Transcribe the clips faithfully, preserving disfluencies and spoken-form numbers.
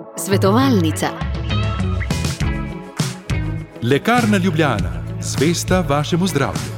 Svetovalnica. Lekarna Ljubljana, zvesta vašemu zdravju.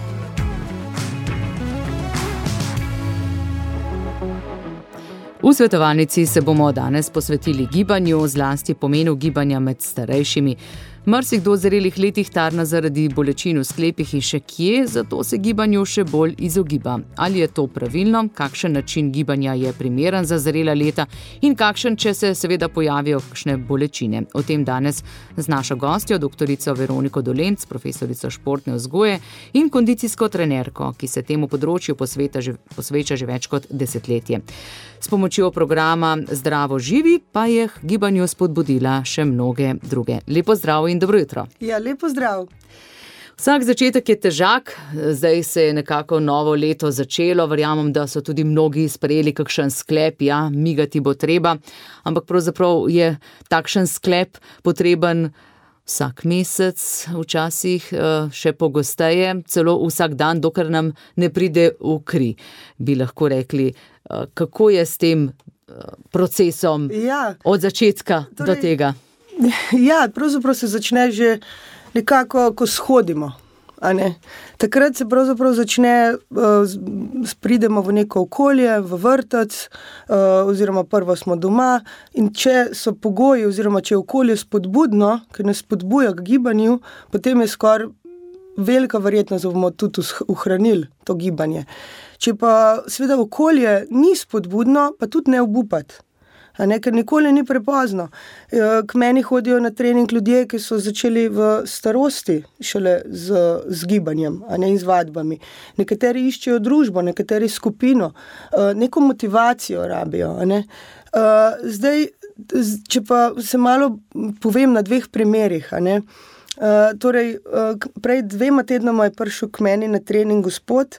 V svetovalnici se bomo danes posvetili gibanju, zlasti pomenu gibanja med starejšimi. Marsikdo v zrelih letih tarna zaradi bolečin v sklepih in še kje, zato se gibanju še bolj izogiba. Ali je to pravilno, kakšen način gibanja je primeren za zrela leta in kakšen, če se seveda pojavijo kakšne bolečine. O tem danes z našo gostjo, doktorico Veroniko Dolenc, profesorico športne vzgoje in kondicijsko trenerko, ki se temu področju posveta že, posveča že več kot desetletje. S pomočjo programa Zdravo živi pa je k gibanju spodbudila še mnoge druge. Lepo zdrav in dobro jutro. Ja, lepo zdrav. Vsak začetek je težak, zdaj se je nekako novo leto začelo, verjamem, da so tudi mnogi sprejeli kakšen sklep, ja, migati bo treba, ampak pravzaprav je takšen sklep potreben vsak mesec, včasih še pogosteje, celo vsak dan, dokler nam ne pride v kri. Bi lahko rekli, kako je s tem procesom ja, od začetka torej, do tega? Ja, pravzaprav se začne že nekako, ko shodimo. A ne? Takrat se pravzaprav začne, uh, pridemo v neko okolje, v vrtec, uh, oziroma prvo smo doma in če so pogoji, oziroma če je okolje spodbudno, ker nas spodbuja k gibanju, potem je skoraj velika verjetnost, da bomo tudi ohranili to gibanje. Če pa seveda okolje ni spodbudno, pa tudi ne obupati. A ne, ker nikoli ni prepozno. K meni hodijo na trening ljudje, ki so začeli v starosti šele z, z gibanjem, a ne, in z vadbami. Nekateri iščejo družbo, nekateri skupino, neko motivacijo rabijo. A ne. Zdaj, če pa se malo povem na dveh primerih, a ne. Torej, prej dvema tednoma je prišel k meni na trening gospod,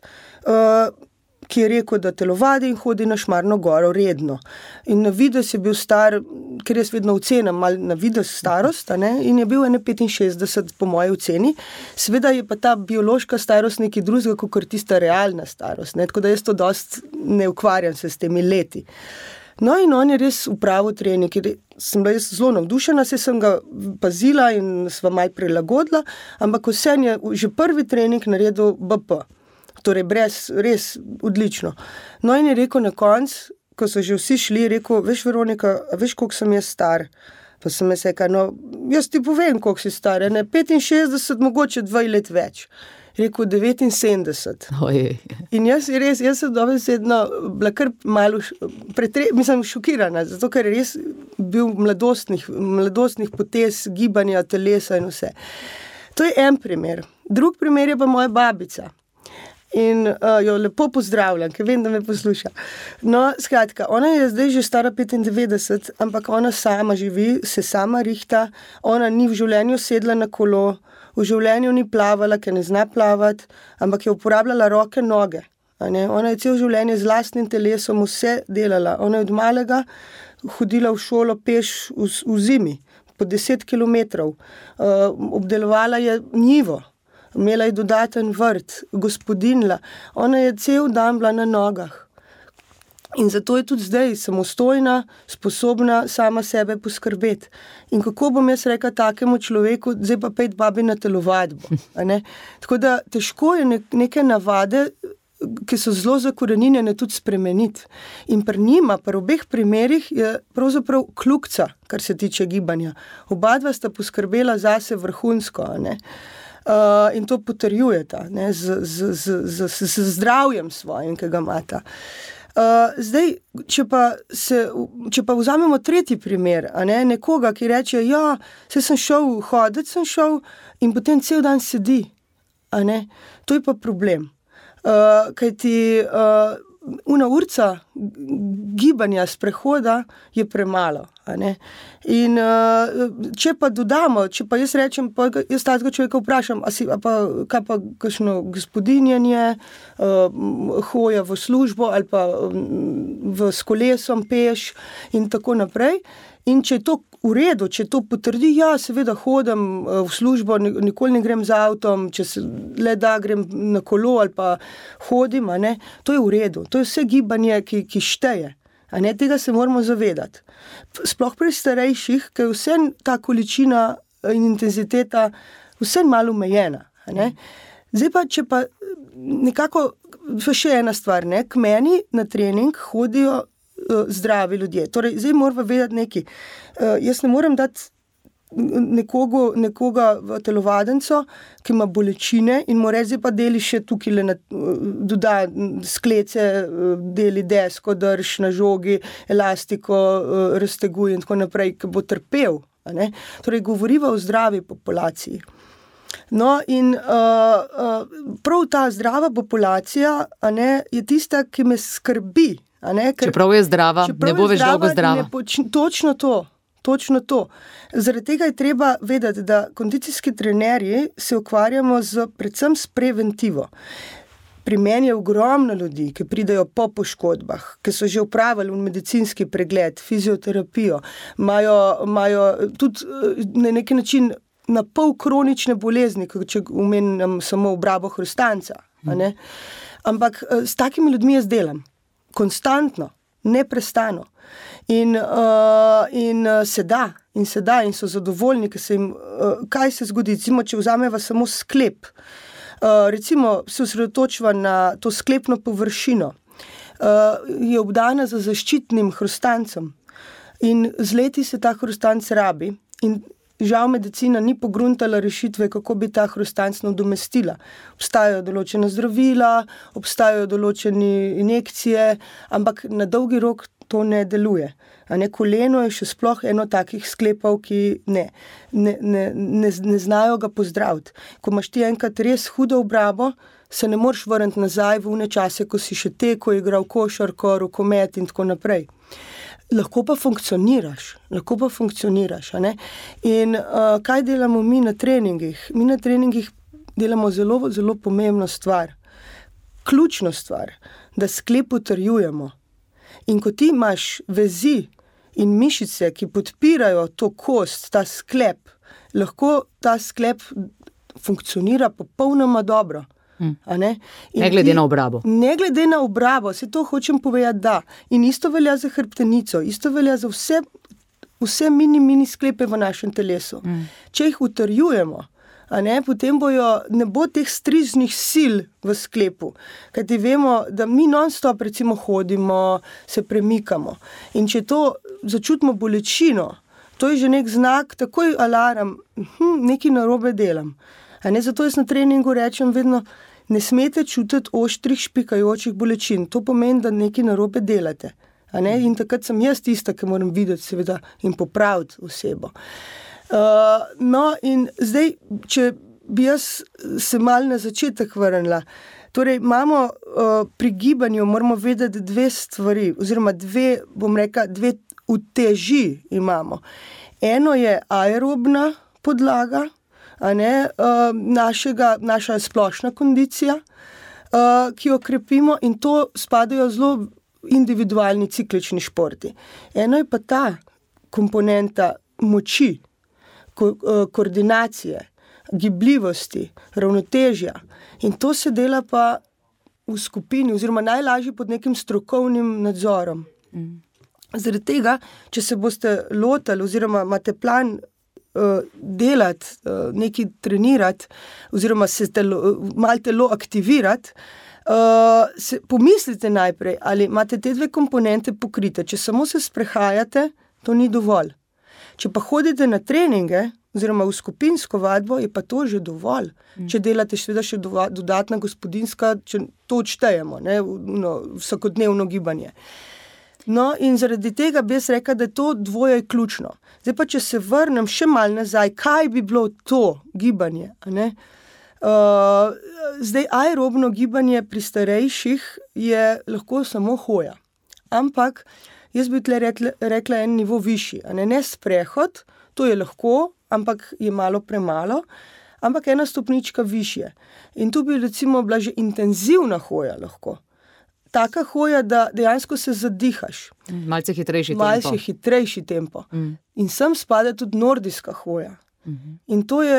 ki je rekel, da telovadi in hodi na Šmarno goro redno. In na videz je bil star, ker jaz vedno ocenim malo na videz starost, a ne, in je bil ene petinšestdeset po moji oceni. Seveda je pa ta biološka starost nekaj drugega, kot tista realna starost, ne, tako da jaz to dosti ne ukvarjam se s temi leti. No in on je res upravil trening, ker sem bila jaz zelo navdušena, se sem ga pazila in sva malo prilagodila, ampak vse je že prvi trening naredil B P. Torej brez, res odlično. No in je rekel na koncu, ko so že vsi šli, rekel, veš Veronika, veš koliko sem jaz star? Pa sem jaz rekel, no jaz ti povem koliko si star, ne, petinšestdeset, mogoče dve let več. Rekel devetinsedemdeset. Ojej. In jaz res, jaz sem dobesedno bila kar malo, pretre, mislim, šokirana, zato ker je res bil mladostnih, mladostnih potez, gibanja, telesa in vse. To je en primer. Drug primer je pa moja babica. In uh, jo lepo pozdravljam, ker vem, da me posluša. No, skratka, ona je zdaj že stara petindevetdeset, ampak ona sama živi, se sama rihta, ona ni v življenju sedla na kolo, v življenju ni plavala, ker ne zna plavati, ampak je uporabljala roke, noge. A ne? Ona je cel življenje z lastnim telesom vse delala. Ona je od malega hodila v šolo peš v, v zimi, po deset kilometrov. Uh, obdelovala je njivo. Imela je dodaten vrt, gospodinjla. Ona je cel dan bila na nogah. In zato je tudi zdaj samostojna, sposobna sama sebe poskrbeti. In kako bom jaz rekla takemu človeku, zdaj pa pejt babi na telovadbo. A ne? Tako da težko je neke navade, ki so zelo zakoreninjene, tudi spremeniti. In pri njima, pri obeh primerih je pravzaprav kljukica, kar se tiče gibanja. Oba dva sta poskrbela zase vrhunsko, a ne. Uh, in to potrjujeta, ne, z, z, z, z, z, z zdravjem svojim, ki ga imata. Uh, zdaj, če pa, se, če pa vzamemo tretji primer, a ne, nekoga, ki reče, ja, se sem šel, hoditi sem šel in potem cel dan sedi, a ne, to je pa problem. Uh, kajti uh, una urca gibanja, sprehoda je premalo. A ne? In uh, če pa dodamo, če pa jaz rečem, pa jaz takega človeka vprašam, a si, a pa, kaj pa kakšno gospodinjanje, uh, hoja v službo ali pa um, v, s kolesom peš in tako naprej. In če je to v redu, če to potrdi, ja, seveda hodim v službo, nikoli ne grem z avtom, če se le da grem na kolo ali pa hodim, a ne, to je v redu. To je vse gibanje, ki, ki šteje. A ne, tega se moramo zavedati. Sploh pri starejših, ker je vse ta količina in intenziteta vse malo omejena. A ne. Zdaj pa, če pa nekako, pa še ena stvar, ne, k meni na trening hodijo uh, zdravi ljudje. Torej, zdaj moramo vedeti nekaj. Uh, jaz ne morem dati nekoga, nekoga v telovadenco, ki ima bolečine in mu reči, pa deli še tukaj, na, doda sklece, deli desko, drž na žogi, elastiko, razteguj in tako naprej, ki bo trpel. A ne? Torej, govoriva o zdravi populaciji. No, in uh, uh, prav ta zdrava populacija, a ne, je tista, ki me skrbi. A ne? Ker, čeprav je zdrava, čeprav ne bo več dolgo zdrava. Poč, točno to. Točno to. Zaradi tega je treba vedeti, da kondicijski trenerji se ukvarjamo z, predvsem s preventivo. Pri meni je ogromno ljudi, ki pridejo po poškodbah, ki so že opravili medicinski pregled, fizioterapijo, imajo, imajo tudi na neki način na pol kronične bolezni, če omenim samo obrabo hrustanca. A ne? Ampak s takimi ljudmi jaz delam. Konstantno, neprestano. In, uh, in uh, se da, in se da, in so zadovoljni, ker se jim, uh, kaj se zgodi, recimo, če vzameva samo sklep, uh, recimo, se osredotočiva na to sklepno površino, uh, je obdana za zaščitnim hrustancem in z leti se ta hrustanc rabi in žal medicina ni pogruntala rešitve, kako bi ta hrustanc nadomestila. Obstajajo določena zdravila, obstajajo določene injekcije, ampak na dolgi rok to ne deluje. A ne, koleno je še sploh eno takih sklepov, ki ne, ne, ne, ne, ne znajo ga pozdraviti. Ko imaš ti enkrat res hudo obrabo, se ne moreš vrniti nazaj v une čase, ko si še teko, igral košarko, rokomet in tako naprej. Lahko pa funkcioniraš, lahko pa funkcioniraš, a ne? In uh, kaj delamo mi na treningih? Mi na treningih delamo zelo, zelo pomembno stvar, ključno stvar, da sklep utrjujemo. In ko ti imaš vezi in mišice, ki podpirajo to kost, ta sklep, lahko ta sklep funkcionira popolnoma dobro. Hmm. Ne? ne glede ti, na obrabo. Ne glede na obrabo, se to hočem povedati, da. In isto velja za hrbtenico, isto velja za vse, vse mini, mini sklepe v našem telesu. Hmm. Če jih utrjujemo, a ne, potem bojo, ne bo teh striznih sil v sklepu, kajti vemo, da mi non-stop recimo hodimo, se premikamo. In če to začutimo bolečino, to je že nek znak, takoj alarm, hm, nekaj narobe delam. A ne, zato jaz na treningu rečem vedno, ne smete čutiti oštrih špikajočih bolečin. To pomeni, da nekaj narobe delate. A ne? In takrat sem jaz tista, ki moram videti seveda in popraviti osebo. Uh, no in zdaj, če bi jaz se mal na začetek vrnila, torej imamo uh, pri gibanju, moramo vedeti dve stvari, oziroma dve, bom rekla, dve uteži imamo. Eno je aerobna podlaga, a ne, uh, našega, naša splošna kondicija, uh, ki jo krepimo, in to spadajo zelo individualni ciklični športi. Eno je pa ta komponenta moči, ko, uh, koordinacije, gibljivosti, ravnotežja, in to se dela pa v skupini, oziroma najlažje pod nekim strokovnim nadzorom. Mm. Zaradi tega, če se boste lotali, oziroma imate plan delati, nekaj trenirati, oziroma se telo, malo telo aktivirati, se, pomislite najprej, ali imate te dve komponente pokrite. Če samo se sprehajate, to ni dovolj. Če pa hodite na treninge, oziroma v skupinsko vadbo, je pa to že dovolj. Mm. Če delate seveda še dodatna gospodinjska, če to odštejemo, ne, no, vsakodnevno gibanje. No, in zaradi tega bi jaz rekla, da to dvoje je ključno. Zdaj pa, če se vrnem še malo nazaj, kaj bi bilo to gibanje? Ne? Uh, zdaj, aerobno gibanje pri starejših je lahko samo hoja. Ampak jaz bi tle rekla, rekla en nivo višji. Ne? Ne sprehod, to je lahko, ampak je malo premalo, ampak ena stopnička višje. In tu bi recimo bila že intenzivna hoja lahko. Taka hoja, da dejansko se zadihaš. Malce hitrejši tempo. Malce hitrejši tempo. Mm. In sem spada tudi nordijska hoja. Mm-hmm. In to je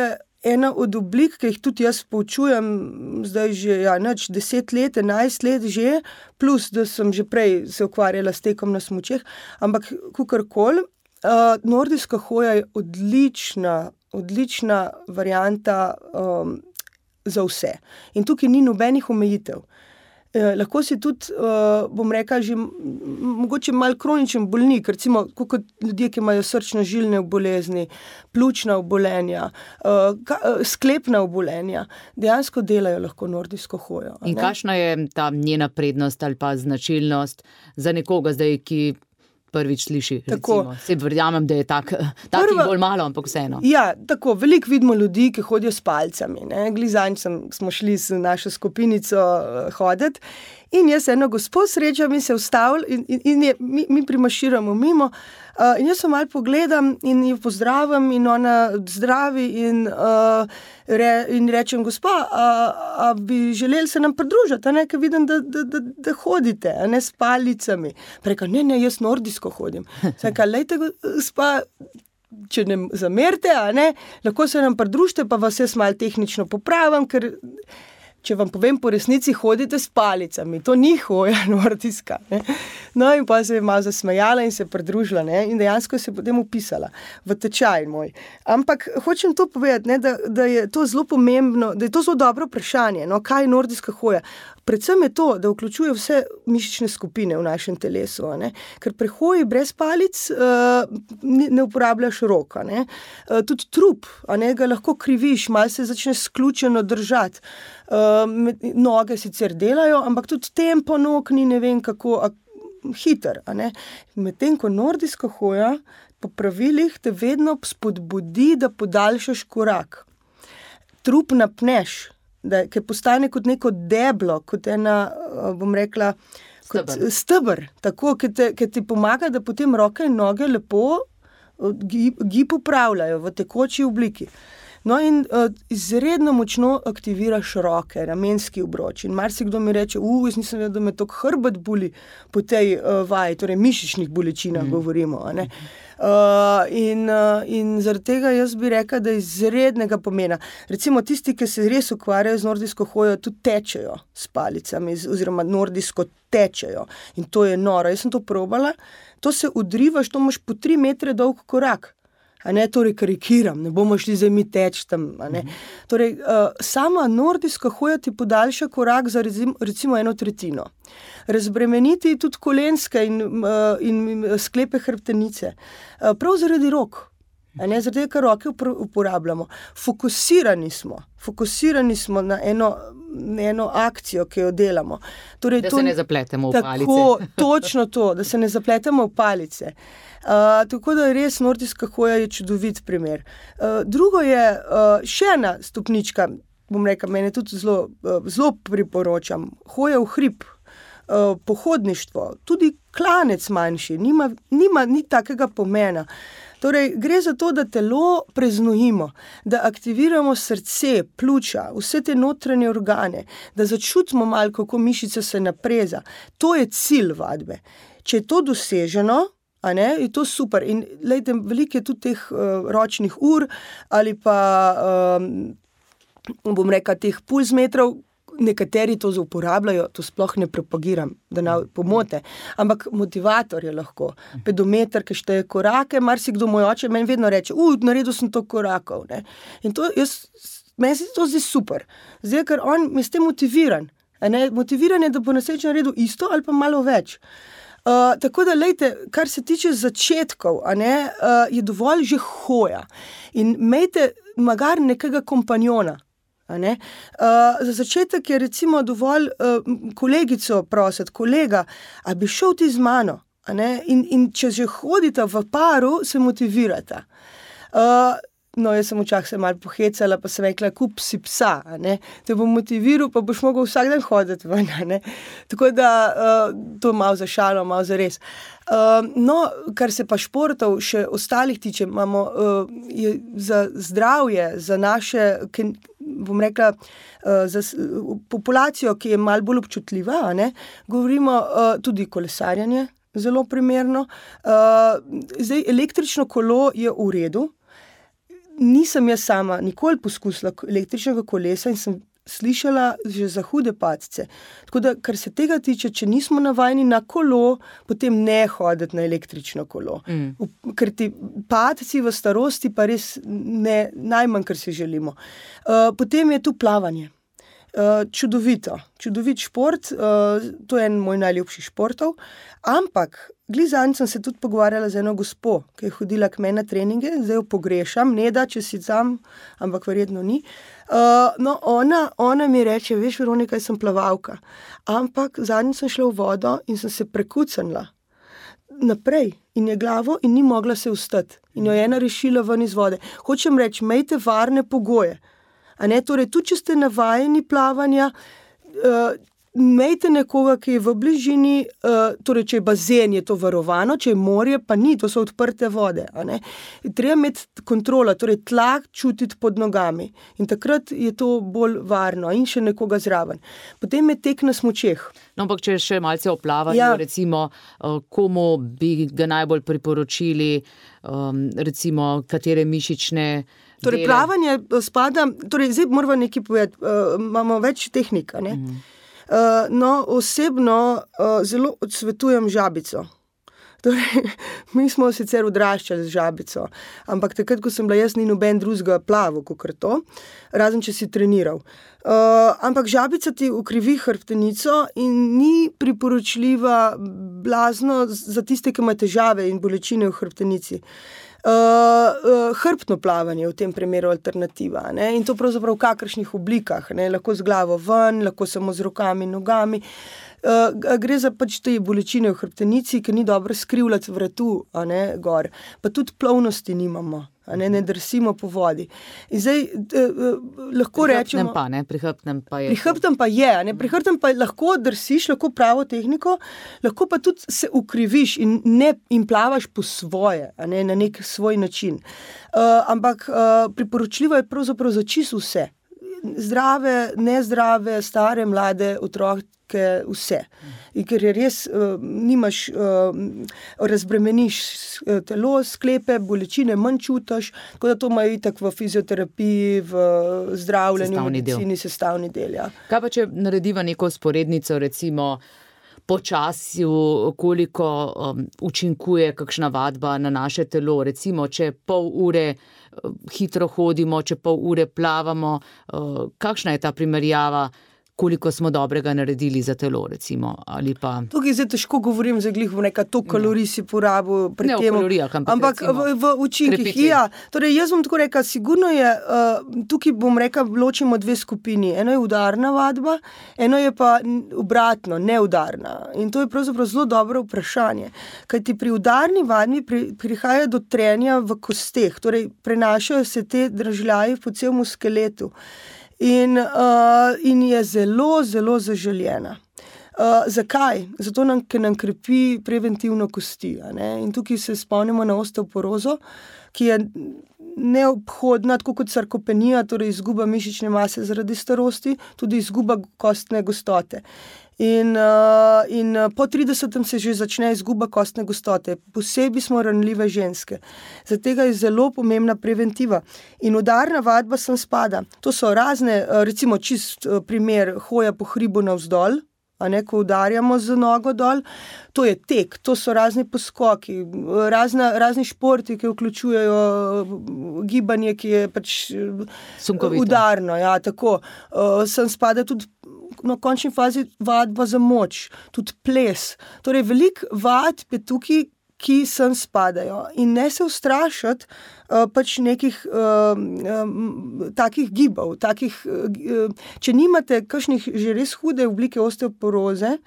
ena od oblik, ki jih tudi jaz poučujem, zdaj že ja, neč, deset let, enajst let že, plus da sem že prej se ukvarjala s tekom na smučeh, ampak kakorkoli, uh, nordijska hoja je odlična, odlična varianta um, za vse. In tukaj ni nobenih omejitev. Eh, lahko si tudi, uh, bom rekla, že mogoče malo kroničen bolnik, recimo kot ljudje, ki imajo srčno-žilne bolezni, pljučna obolenja, uh, ka, uh, sklepna obolenja, dejansko delajo lahko nordijsko hojo. In kakšna je ta njena prednost ali pa značilnost za nekoga zdaj, ki prvič sliši, recimo. Se verjamem, da je tak, takih bolj malo, ampak vseeno. Ja, tako, veliko vidimo ljudi, ki hodijo s palcami, ne. Glizanj smo šli s našo skupinico hoditi in jaz eno gospod srečam in se ustavil in, in, in je, mi, mi primaširamo mimo uh, in jaz se malo pogledam in jo pozdravim in ona zdravi in, uh, re, in rečem, gospa, a, a bi želeli se nam pridružiti, a ne, ker vidim, da, da, da, da hodite, a ne s palicami. Preka, ne, ne, jaz nordijsko hodim. Saj, lejte, gospa, če ne zamerite, a ne, lahko se nam pridružite, pa vas jaz malo tehnično popravim, ker če vam povem, po resnici hodite s palicami, to ni hoja nordijska. Ne? No in pa se je malo zasmejala in se pridružila, ne? In dejansko se je potem upisala v tečaj moj. Ampak hočem to povedati, ne? Da, da je to zelo pomembno, da je to zelo dobro vprašanje, no? Kaj je nordijska hoja? Predvsem je to, da vključuje vse mišične skupine v našem telesu, ne? Ker pri hoji brez palic uh, ne uporabljaš roka, ne? Uh, tudi trup, a ne, ga lahko kriviš, malo se začne sključeno držati. Uh, noge sicer delajo, ampak tudi tempo nog ni ne vem kako a, hiter. A ne? Medtem ko nordijska hoja po pravilih te vedno spodbudi, da podaljšaš korak. Trup napneš, da ki postane kot neko deblo, kot ena, bom rekla, kot stebr, stebr tako, ki, te, ki ti pomaga, da potem roke in noge lepo gib, gib upravljajo v tekoči obliki. No in uh, izredno močno aktiviraš roke, ramenski obroč. In marsikdo mi reče, uh, jaz nisem vedel, da me tok hrbet boli po tej uh, vaji, torej mišičnih bolečinah mm. govorimo. A ne? Uh, in, uh, in zaradi tega jaz bi rekla, da je izrednega pomena. Recimo tisti, ki se res ukvarjajo z nordijsko hojo, tudi tečejo s palicami, oziroma nordijsko tečejo. In to je noro. Jaz sem to probala, to se odrivaš, to imaš po tri metre dolg korak. A ne, torej karikiram, ne bomo šli zdaj mi teč tam. A ne. Mm-hmm. Torej, uh, sama nordijska hoja ti podaljša korak za recimo, recimo eno tretjino. Razbremeniti tudi kolenske in, uh, in sklepe hrbtenice. Uh, prav zaradi rok. A ne, zaradi tega, ker roke uporabljamo. Fokusirani smo. Fokusirani smo na eno, na eno akcijo, ki jo delamo. Torej, da to, se ne zapletemo v palice. Tako, točno to, da se ne zapletemo v palice. Uh, tako da je res nordijska hoja je čudovit primer. Uh, drugo je uh, še ena stopnička, bom rekel, mene tudi zelo, uh, zelo priporočam, hoja v hrib, uh, pohodništvo, tudi klanec manjši, nima, nima ni takega pomena. Torej, gre za to, da telo preznojimo, da aktiviramo srce, pljuča, vse te notranje organe, da začutimo malo, kako mišica se napreza. To je cilj vadbe. Če je to doseženo, a ne, je to super. In lejte, veliko je tudi teh uh, ročnih ur ali pa, um, bom rekla, teh pulsmetrov, nekateri to uporabljajo, to sploh ne propagiram, da ne pomote, ampak motivator je lahko. Pedometer, ki šteje korake, marsikdo moj oče meni vedno reče, uj, naredil sem to korakov. Ne? In to, jaz, meni se to zdi super. Zdaj, ker on je s tem motiviran. A ne? Motiviran je, da bo naslednjič naredil isto ali pa malo več. Uh, tako da, lejte, kar se tiče začetkov, a ne, uh, je dovolj že hoja. In imejte magar nekega kompanjona. A ne? Uh, za začetek je recimo dovolj uh, kolegico prositi, kolega, a bi šel ti z mano? A ne? In, in če že hodita v paru, se motivirata. Uh, No, jaz sem včasih se malo pohecala, pa sem rekla, kup si psa, a ne, te bom motiviral, pa boš mogel vsak dan hoditi ven, a ne. Tako da, uh, to malo za šalo, malo za res. Uh, no, kar se pa športov še ostalih tiče, imamo uh, je za zdravje, za naše, ki, bom rekla, uh, za uh, populacijo, ki je malo bolj občutljiva, a ne, govorimo uh, tudi kolesarjanje, zelo primerno. Uh, zdaj, električno kolo je v redu. nisem jaz sama nikoli poskusila električnega kolesa in sem slišala že za hude padce. Tako da, kar se tega tiče, če nismo navajeni na kolo, potem ne hoditi na električno kolo. Mm. Ker ti padci v starosti pa res ne, najmanj, kar si želimo. Uh, potem je tu plavanje. Uh, čudovito, čudovit šport, uh, to je en moj najljubših športov, ampak glih zadnjič sem se tudi pogovarjala z eno gospo, ki je hodila k meni na treninge, zdaj jo pogrešam, ne da, če si tam, ampak verjetno ni. Uh, no, ona, ona mi reče, veš, Veronika, jaz sem plavalka, ampak zadnjič sem šla v vodo in sem se prekucnila naprej in je glavo in ni mogla se vstati in jo je ena rešila ven iz vode. Hočem reči, imejte varne pogoje. A ne, torej, tudi če ste navajeni plavanja, uh, imejte nekoga, ki je v bližini, uh, torej, če je bazen, je to varovano, če je morje, pa ni, to so odprte vode. A ne. Treba imeti kontrolo, torej tlak čutiti pod nogami in takrat je to bolj varno in še nekoga zraven. Potem je tek na smučeh. No, ampak če še malce o plavanju, ja. recimo, uh, komu bi ga najbolj priporočili, um, recimo, katere mišične Torej, plavanje spada, torej, zdaj moramo nekaj povedati, uh, imamo več tehnik, ne? Mm. Uh, no, osebno uh, zelo odsvetujem žabico. Torej, mi smo sicer odraščali z žabico, ampak takrat, ko sem bila jaz, ni noben drugega plaval, kakor to, razen če si treniral. Uh, ampak žabica ti ukrivi hrbtenico in ni priporočljiva blazno za tiste, ki ima težave in bolečine v hrbtenici. Uh, uh, hrbtno plavanje v tem primeru alternativa, ne? In to pravzaprav v kakršnih oblikah, ne? Lahko z glavo ven, lahko samo z rokami in nogami. Uh, gre za pač te bolečine v hrbtenici, ki ni dobro skrivljati vratu, a ne, gor. Pa tudi plovnosti nimamo, a ne, ne drsimo po vodi. In zdaj uh, uh, lahko pri rečemo... Pa, ne? Pri hrbtnem pa je... Pri hrbtnem pa je, ne? Pri hrbtnem pa lahko drsiš, lahko pravo tehniko, lahko pa tudi se ukriviš in, ne, in plavaš po svoje, a ne, na nek svoj način. Uh, ampak uh, priporočljivo je pravzaprav za čisto vse. Zdrave, nezdrave, stare, mlade, otroke, vse. In ker je res, uh, nimaš, uh, razbremeniš telo, sklepe, bolečine, manj čutiš, tako da to imajo itak v fizioterapiji, v zdravljenju, v medicini, sestavni del. Ja. Kaj pa, če narediva neko sporednico, recimo, po času, koliko um, učinkuje kakšna vadba na naše telo, recimo, če pol ure uh, hitro hodimo, če pol ure plavamo, uh, kakšna je ta primerjava, koliko smo dobrega naredili za telo, recimo, ali pa... Tukaj zdaj težko govorim, zdaj glih v neka to kalorij si porabil pri ne temu. Ne v kalorijah, ampak, ampak recimo, v, v učinkih. Ja, torej jaz bom tako rekel, sigurno je, uh, tukaj bom rekel, ločimo dve skupini. Eno je udarna vadba, eno je pa obratno, neudarna. In to je pravzaprav zelo dobro vprašanje. Kajti pri udarni vadbi pri, prihaja do trenja v kosteh, torej prenašajo se te dražljaji po celemu skeletu. In, uh, in je zelo, zelo zaželjena. Uh, zakaj? Zato, nam, ker nam krepi preventivno kosti. A ne? In tukaj se spomnimo na osteoporozo, ki je neobhodna, tako kot sarkopenija, torej izguba mišične mase zaradi starosti, tudi izguba kostne gostote. In, uh, in po tridesetem se že začne izguba kostne gostote. Posebej smo ranljive ženske. Zato je zelo pomembna preventiva. In udarna vadba sem spada. To so razne, recimo čist primer hoja po hribu navzdol, a ne, ko udarjamo z nogo dol. To je tek, to so razni poskoki, razna, razni športi, ki vključujejo gibanje, ki je pač sunkovito. Udarno. Ja, tako. Uh, sem spada tudi na končni fazi vadba za moč, tudi ples. Torej, veliko vadb je tukaj, ki sem spadajo. In ne se ustrašiti uh, pač nekih uh, um, takih gibov. Takih, uh, če nimate kakšnih že res hude oblike osteoporoze,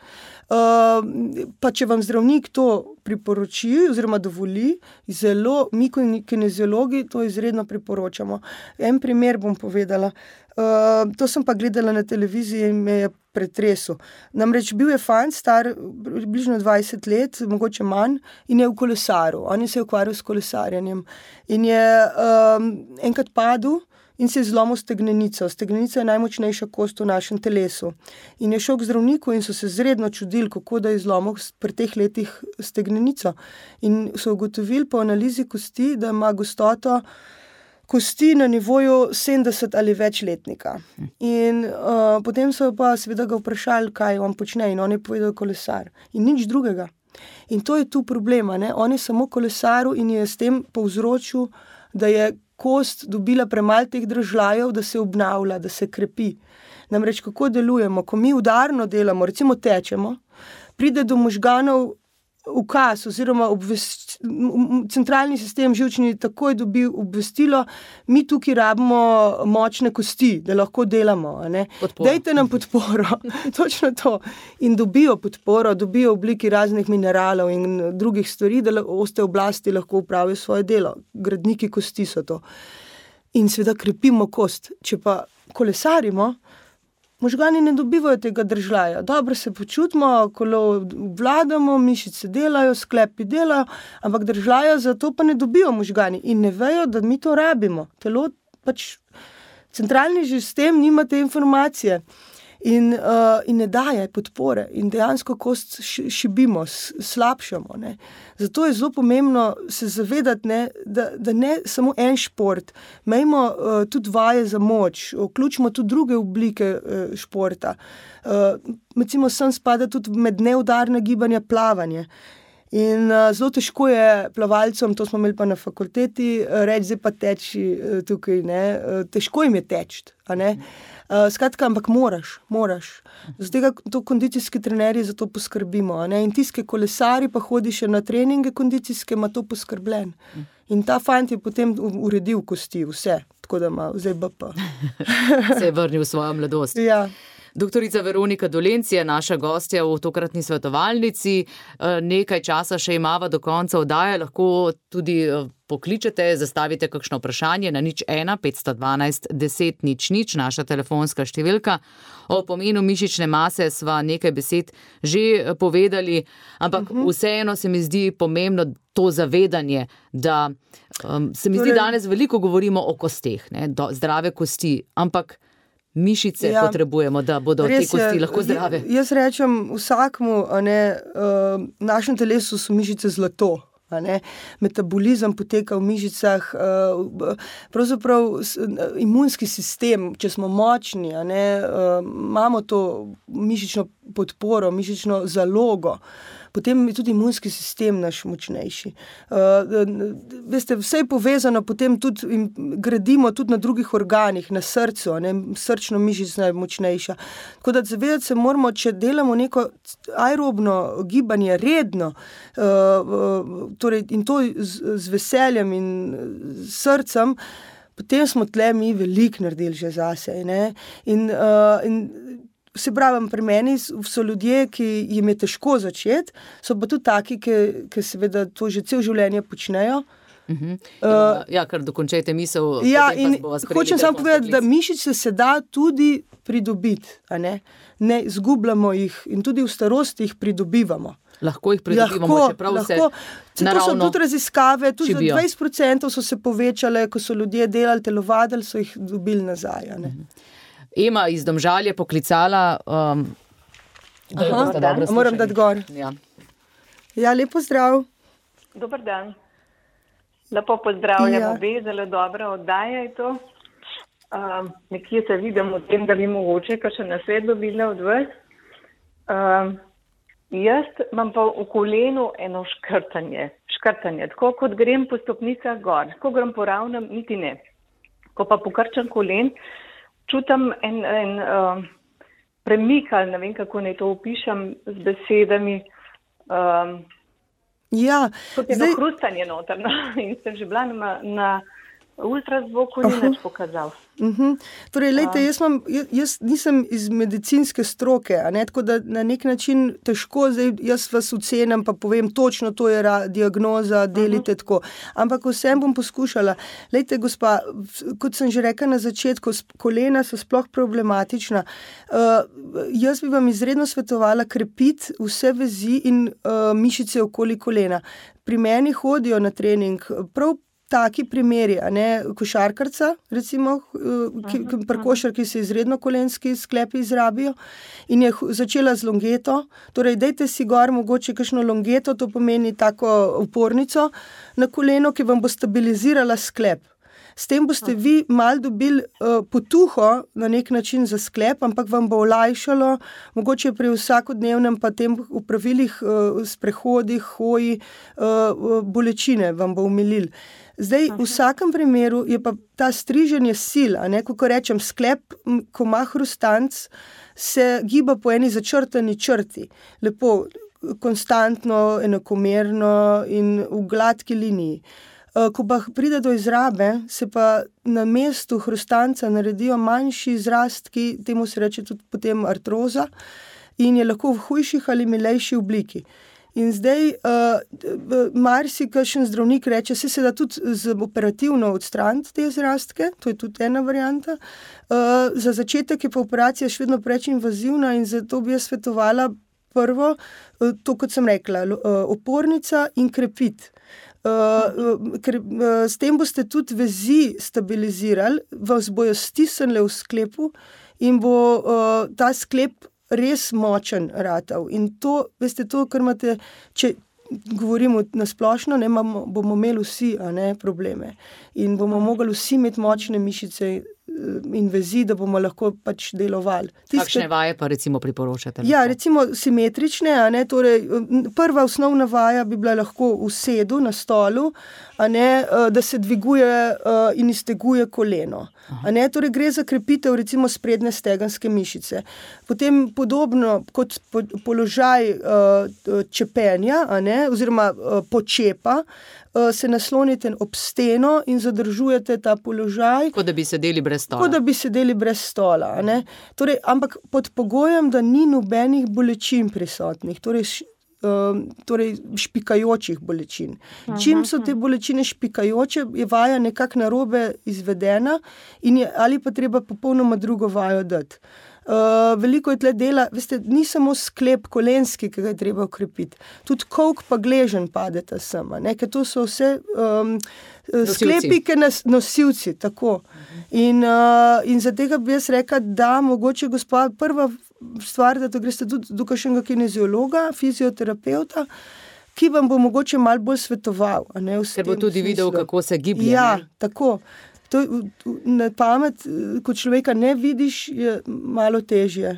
uh, pa če vam zdravnik to priporoči oziroma dovoli, zelo, mi kineziologi to izredno priporočamo. En primer bom povedala. Uh, to sem pa gledala na televiziji in me je pretresel. Namreč bil je fant, star bližno dvajset let, mogoče manj, in je v kolesaru. On je se ukvarjal s kolesarjanjem. In je um, enkrat padel in se je zlomil stegnenico. Stegnenica je najmočnejša kost v našem telesu. In je šel k zdravniku in so se zredno čudili, kako da je zlomil pri teh letih stegnenico. In so ugotovili po analizi kosti, da ima gostoto kosti na nivoju sedemdeset ali več letnika. In uh, potem so pa seveda ga vprašali, kaj on počne, in on je povedal kolesar. In nič drugega. In to je tu problema, ne? On je samo kolesaru in je s tem povzročil, da je kost dobila premalo teh držljajev, da se obnavlja, da se krepi. Namreč, kako delujemo? Ko mi udarno delamo, recimo tečemo, pride do možganov ukaz oziroma obvest, centralni sistem živčni takoj dobi obvestilo, mi tukaj rabimo močne kosti, da lahko delamo. A ne? Dajte nam podporo. Točno to. In dobijo podporo, dobijo v obliki raznih mineralov in drugih stvari, da osteoblasti lahko upravijo svoje delo. Gradniki kosti so to. In seveda krepimo kost. Če pa kolesarimo, možgani ne dobivajo tega držljaja. Dobro se počutimo, kolo vladamo, mišice delajo, sklepi delajo, ampak držljaja za to pa ne dobijo možgani in ne vejo, da mi to rabimo. Telo pač, centralni sistem nima te informacije in, uh, in ne daje podpore in dejansko kost šibimo, slabšamo. Ne. Zato je zelo pomembno se zavedati, ne, da, da ne samo en šport, imejmo uh, tudi vaje za moč, vključimo tudi druge oblike uh, športa. Uh, recimo sem spada tudi med neudarna gibanja plavanje. In uh, zelo težko je plavalcem, to smo imeli pa na fakulteti, uh, reči, zdaj pa teči uh, tukaj, ne, uh, težko jim je teči, a ne. Uh, skratka, ampak moraš, moraš. Zato to kondicijski trenerji za to poskrbimo, a ne. In tiske kolesari pa hodi še na treninge kondicijske, ima to poskrbljen. In ta fant je potem uredil kosti, vse, tako da ima zdaj B P. Se je vrnil v svojo mladost. Ja. Doktorica Veronika Dolenc je naša gostja v tokratni svetovalnici. Nekaj časa še imava do konca oddaje, lahko tudi pokličete, zastavite kakšno vprašanje na nič ena petsto dvanajst deset nič nič, naša telefonska številka. O pomenu mišične mase sva nekaj besed že povedali, ampak uh-huh. vseeno se mi zdi pomembno to zavedanje, da um, se mi torej... zdi danes veliko govorimo o kosteh, ne, do, zdrave kosti, ampak mišice ja, potrebujemo, da bodo te kosti je, lahko zdrave. Jaz rečem vsakmu, a ne, v našem telesu so mišice zlato. A ne. Metabolizem poteka v mišicah, pravzaprav imunski sistem, če smo močni, a ne, imamo to mišično podporo, mišično zalogo, potem je tudi imunski sistem naš močnejši. Veste, vse je povezano, potem tudi gradimo tudi na drugih organih, na srcu, a ne, srčno mišica je močnejša. Tako da zavedati se moramo, če delamo neko aerobno gibanje redno, torej in to z, z veseljem in srcem, potem smo tle mi veliko naredili že zase. Ne? In, uh, in se pravim, pri meni so ljudje, ki jim je težko začeti, so pa tudi taki, ki, ki seveda to že cel življenje počnejo. Uh-huh. Uh, ja, kar dokončajte misel. Ja, in hočem samo povedati, da mišice se da tudi pridobiti, a ne? Ne izgubljamo jih in tudi v starosti jih pridobivamo. Lahko jih pridobivamo, lahko, čeprav lahko. Se naravno to so tudi raziskave, tudi šibijo. Za dvajset procentov so se povečale, ko so ljudje delali, telovadili, so jih dobili nazaj. A ne? Uh-huh. Ema iz Domžal je poklicala. Um, Aha, moram dati gor. Ja. Ja, lepo zdrav. Dobar dan. Lepo pozdravljam ja. Obe, zelo dobra oddaja je to. Um, nekje se vidim o tem, da bi mogoče kar še nasvet dobila od vas. Um, jaz imam pa v kolenu eno škrtanje. Škrtanje. Tako kot grem po stopnicah gor. Ko grem po ravnem, niti ne. Ko pa pokrčam kolen, čutam en, en um, premik, ali ne vem, kako naj to opišem z besedami. Um, ja, kot je zdaj... hrustanje notrno. In sem že bila na, na ultrazvoku, ni nič pokazal. Uh-huh. Torej, lejte, jaz, mam, jaz nisem iz medicinske stroke, a ne, tako da na nek način težko, zdaj jaz vas ocenim, pa povem točno, to je ra, diagnoza, delite uh-huh. tako. Ampak vsem bom poskušala. Lejte, gospa, kot sem že rekla na začetku, kolena so sploh problematična. Uh, jaz bi vam izredno svetovala krepiti vse vezi in uh, mišice okoli kolena. Pri meni hodijo na trening prav taki primeri, a ne, košarkarca, recimo, ki, pri košarki se izredno kolenski sklepi izrabijo in je začela z longeto, torej dajte si gor mogoče kakšno longeto, to pomeni tako upornico na koleno, ki vam bo stabilizirala sklep. S tem boste vi mal dobili uh, potuho na nek način za sklep, ampak vam bo olajšalo, mogoče pri vsakodnevnem pa tem upravilih, uh, sprehodih, hoji, uh, bolečine vam bo umilil. Zdaj, v vsakem primeru je pa ta striženje sil, a ne, kako rečem, sklep, ko ima hrustanc, se giba po eni začrtani črti. Lepo, konstantno, enakomerno in v gladki liniji. Ko pa pride do izrabe, se pa na mestu hrustanca naredijo manjši izrastki, temu se reče tudi potem artroza, in je lahko v hujših ali milejši obliki. In zdaj, uh, marsi kakšen zdravnik reče, se se da tudi z operativno odstraniti te izrastke, to je tudi ena varianta. Uh, za začetek je pa operacija še vedno preveč invazivna in zato bi jaz svetovala prvo, uh, to kot sem rekla, uh, opornica in krepit. Uh, ker, uh, s tem boste tudi vezi stabilizirali, vas bojo stisnili v sklepu in bo uh, ta sklep res močen ratal. In to, veste, to, kar imate, če govorimo nasplošno, ne, imamo, bomo imeli vsi, a ne, probleme. In bomo mogli vsi imeti močne mišice in vezi, da bomo lahko pač delovali. Kakšne vaje pa recimo priporočate? Ja, recimo simetrične, a ne, torej prva osnovna vaja bi bila lahko v sedu na stolu, a ne, da se dviguje in izteguje koleno. A ne, torej gre za krepitev recimo sprednje stegenske mišice. Potem podobno kot položaj čepenja, a ne, oziroma počepa, se naslonite ob steno in zadržujete ta položaj. Kot da bi sedeli brez stola. Kot da bi sedeli brez stola. A ne? Torej, ampak pod pogojem, da ni nobenih bolečin prisotnih, torej, uh, torej špikajočih bolečin. Aha, Čim so te bolečine špikajoče, je vaja nekako narobe izvedena in je ali pa treba popolnoma drugo vajo dati. Uh, veliko je tle dela, veste, ni samo sklep kolenski, ki ga je treba ukrepiti. Tudi kolk pa gležen padeta sama, ne, ker to so vse um, sklepi, ki nas nosilci, tako. In, uh, in za tega bi jaz rekla, da mogoče gospa, prva stvar, da to greste tudi do kakšnega kineziologa, fizioterapeuta, ki vam bo mogoče malo bolj svetoval. A ne, ker bo tudi smislu. Videl, kako se giblje. Ja, ne? Tako. To na pamet, ko človeka ne vidiš, je malo težje.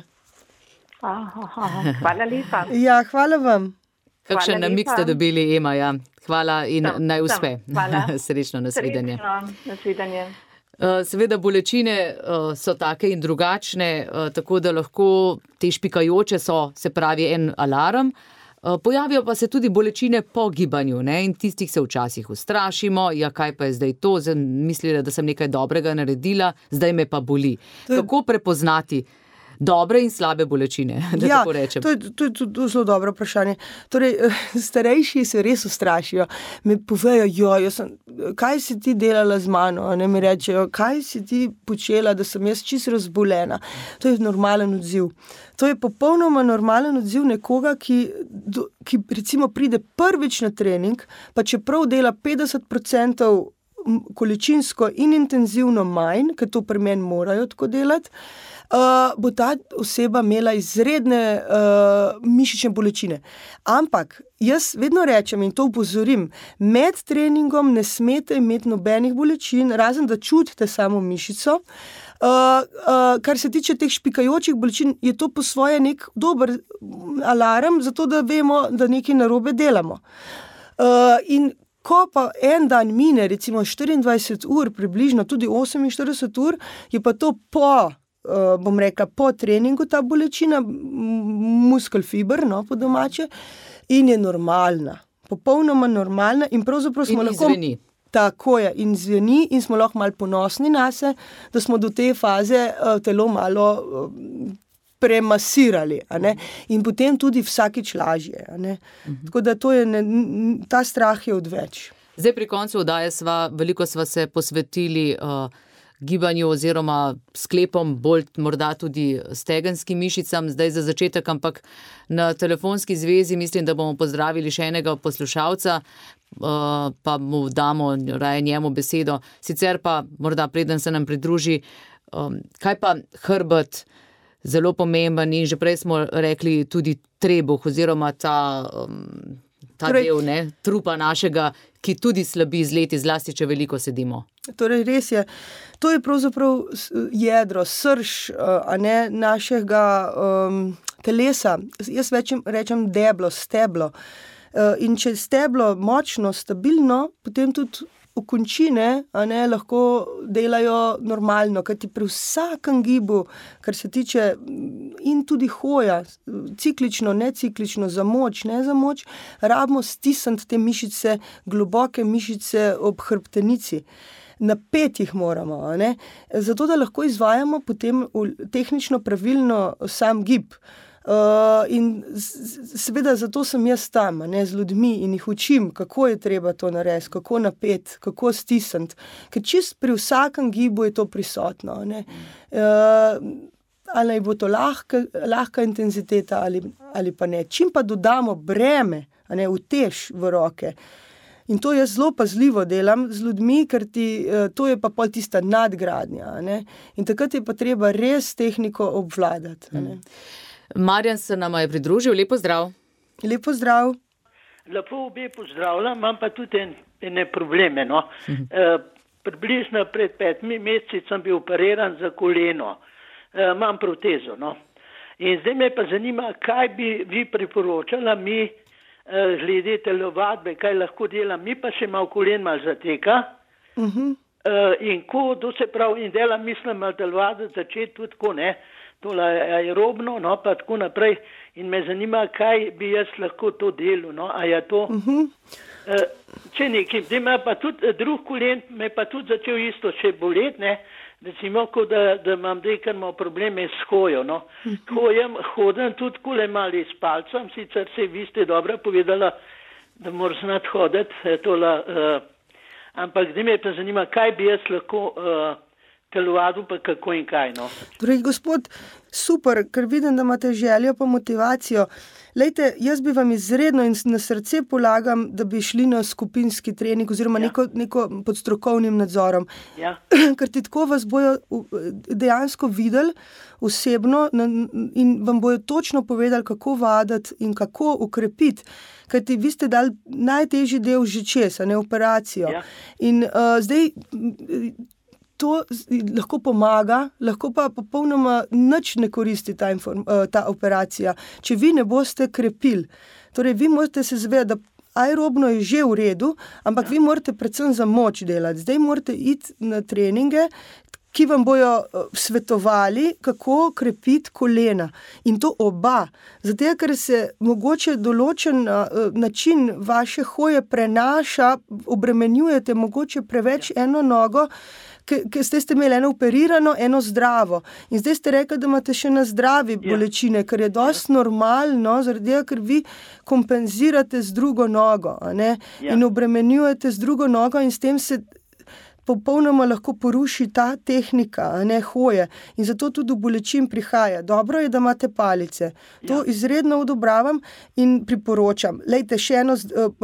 Aha, aha. Hvala lepa. Ja, hvala vam. Kakšen namik ste dobili, Ema, ja. Hvala in tam, naj uspe. Hvala. Srečno, nasvidenje. Srečno, nasvidenje. Seveda bolečine so take in drugačne, tako da lahko te špikajoče so, se pravi, en alarm. Pojavijo pa se tudi bolečine po gibanju, ne? In tistih se včasih ustrašimo, ja, kaj pa je zdaj to, zdaj mislila, da sem nekaj dobrega naredila, zdaj me pa boli. To je... Kako prepoznati dobre in slabe bolečine, da ja, tako rečem? To je, to je tudi zelo dobro vprašanje. Torej, starejši se res ustrašijo. Me povejo, jo, jaz sem, kaj si ti delala z mano? Ne mi rečejo, kaj si ti počela, da sem jaz čisto razbolena. To je normalen odziv. To je popolnoma normalen odziv nekoga, ki, ki recimo pride prvič na trening, pa čeprav dela petdeset procentov količinsko in intenzivno manj, ker to pri meni morajo tako delati, Uh, bo ta oseba imela izredne uh, mišične bolečine. Ampak jaz vedno rečem in to upozorim, med treningom ne smete imeti nobenih bolečin, razen da čutite samo mišico. Uh, uh, kar se tiče teh špikajočih bolečin, je to po svoje nek dober alarm, zato da vemo, da nekaj narobe delamo. Uh, in ko pa en dan mine, recimo štiriindvajset ur, približno tudi oseminštirideset ur, je pa to po Uh, bom rekla, po treningu ta bolečina, muskelfiber, no, po domače, in je normalna, popolnoma normalna in pravzaprav smo in lahko... Izveni. Tako je, in zveni in smo lahko malo ponosni nase, da smo do te faze uh, telo malo uh, premasirali, a ne, in potem tudi vsakič lažje, a ne. Uh-huh. Tako da to je, ne, ta strah je odveč. Zdaj pri koncu oddaje sva, veliko sva se posvetili uh, gibanju oziroma sklepom, bolj morda tudi stegenskim mišicam, zdaj za začetek, ampak na telefonski zvezi mislim, da bomo pozdravili še enega poslušalca, pa mu damo raje njemu besedo. Sicer pa morda preden se nam pridruži, kaj pa hrbet, zelo pomemben in že prej smo rekli tudi trebuh oziroma ta, ta torej, del ne, trupa našega, ki tudi slabi z leti, zlasti, če veliko sedimo. Torej, res je. To je pravzaprav jedro, srž a ne, našega um, telesa. Jaz večim, rečem deblo, steblo. Uh, in če je steblo močno, stabilno, potem tudi okončine a ne, lahko delajo normalno, kajti pri vsakem gibu, kar se tiče in tudi hoja, ciklično, neciklično, za moč, ne za moč, rabimo stisniti te mišice, globoke mišice ob hrbtenici. Napetih moramo, a ne, zato da lahko izvajamo potem tehnično pravilno sam gib. Uh, in seveda zato sem jaz tam, ne, z ljudmi in jih učim, kako je treba to narediti, kako napet, kako stisniti, ker čist pri vsakem gibu je to prisotno, ne. Uh, ali bo to lahka, lahka intenziteta ali, ali pa ne. Čim pa dodamo breme, a ne, utež v roke, in to jaz zelo pazljivo delam z ljudmi, ker ti, to je pa pol tista nadgradnja, ne, in takrat je pa treba res tehniko obvladati, a ne. Marjan se nama je pridružil, lepo zdrav. Lepo zdrav. Lepo obe pozdravljam, imam pa tudi en, ene probleme. No. Uh-huh. E, približno pred petimi meseci sem bil operiran za koleno, e, imam protezo. No. In zdaj me pa zanima, kaj bi vi priporočala mi e, glede telovadbe, kaj lahko delam, mi pa še malo kolen malo zateka. Uh-huh. E, in ko, to se pravi, in delam, mislim, malo telovadbe začeti tudi tako, ne, tole aerobno, no, pa tako naprej. In me zanima, kaj bi jaz lahko to delal, no, a je to, uh-huh. uh, če nekaj, da ima pa tudi drug kolen, me pa tudi začel isto še bolet, ne, recimo, ko da, da imam dekar malo probleme s hojo, no. Uh-huh. Hojem, hodem tudi kole mali s palcem, sicer se vi ste dobro povedala, da moram znati hoditi, tole, uh, ampak da me pa zanima, kaj bi jaz lahko uh, telovadu pa kako in kaj, no. Torej, gospod, super, ker vidim, da imate željo pa motivacijo. Lejte, jaz bi vam izredno in na srce polagam, da bi šli na skupinski trening oziroma ja. neko, neko pod strokovnim nadzorom. Ja. Ker ti tako vas bojo dejansko videli osebno in vam bojo točno povedali, kako vaditi in kako ukrepiti. Ker ti vi ste dali najtežji del že česa, ne operacijo. Ja. In uh, zdaj to lahko pomaga, lahko pa popolnoma nič ne koristi ta, inform, ta operacija, če vi ne boste krepili. Torej, vi morate se zavedati, da aerobno je že v redu, ampak ja. vi morate predvsem za moč delati. Zdaj morate iti na treninge, ki vam bojo svetovali, kako krepiti kolena. In to oba. Zato, ker se mogoče določen način vaše hoje prenaša, obremenjujete mogoče preveč ja. eno nogo, ker ste, ste imeli eno operirano, eno zdravo. In zdaj ste rekli, da imate še na zdravi bolečine, kar je dosti normalno, zaradi tega, ker vi kompenzirate z drugo nogo, a ne? Ja. In obremenjujete z drugo nogo in s tem se popolnoma lahko poruši ta tehnika, a ne, hoje. In zato tudi do bolečin prihaja. Dobro je, da imate palice. To ja. izredno odobravam in priporočam. Lejte, še eno,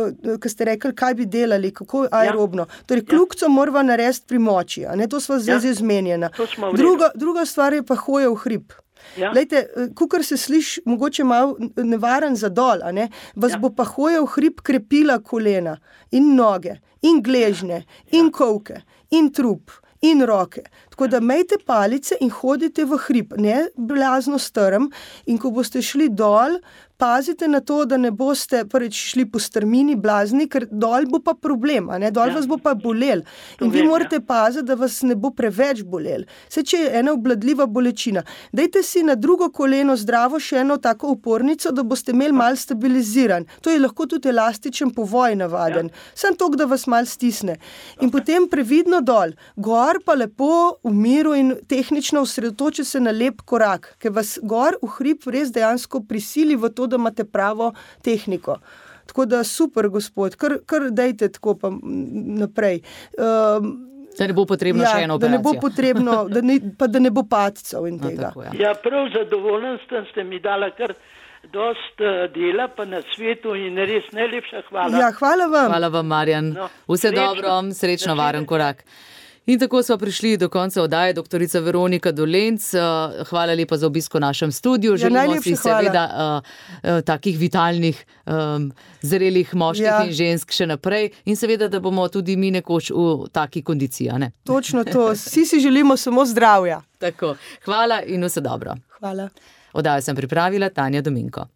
ko ste rekli, kaj bi delali, kako aerobno. Ja. Torej, kljukco morava narediti pri moči, a ne, to sva zdaj ja. zmenjena. Druga, druga stvar je pa hoja v hrib. Ja. Lejte, kukor se sliši mogoče malo nevaren za dol, a ne, vas ja. bo pa hoja v hrib krepila kolena in noge, in gležnje, ja. in kolke, in trup, in roke. Tako da imejte palice in hodite v hrib, ne blazno strm, in ko boste šli dol, pazite na to, da ne boste prvič šli po strmini blazni, ker dol bo pa problem, a ne, dol ja. vas bo pa bolel. In vi morate ja. paziti, da vas ne bo preveč bolel. Saj, če je ena obvladljiva bolečina, dajte si na drugo koleno zdravo še eno tako opornico, da boste imeli malo stabiliziran. To je lahko tudi elastičen povoj navaden. Ja. Samo toliko, da vas malo stisne. In potem previdno dol. Gor pa lepo v miru in tehnično osredotoči se na lep korak, ker vas gor v hrib res dejansko prisili v to, da imate pravo tehniko. Tako da super, gospod, kar, kar dejte tako pa naprej. Um, da ne bo potrebno ja, še eno operacijo. Da ne bo potrebno, da ne, pa da ne bo padcev in tega. No, tako, ja. ja, prav zadovoljen sem, ste mi dala kar dost dela pa na svetu in res najlepša hvala. Ja, hvala vam. Hvala vam, Marjan. No, Vse srečno. dobro, srečno, varen korak. In tako smo prišli do konca oddaje, doktorica Veronika Dolenc. Hvala lepa za obisk v našem studiu. Želimo si seveda uh, uh, takih vitalnih, um, zrelih moških ja. in žensk še naprej in seveda, da bomo tudi mi nekoč v taki kondiciji. Ne? Točno to. Vsi si želimo samo zdravja. Tako. Hvala in vse dobro. Hvala. Oddajo sem pripravila Tanja Dominko.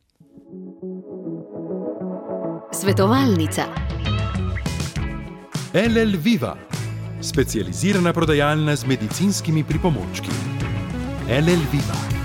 Svetovalnica. L L Viva, specializirana prodajalna z medicinskimi pripomočki. L L Viva.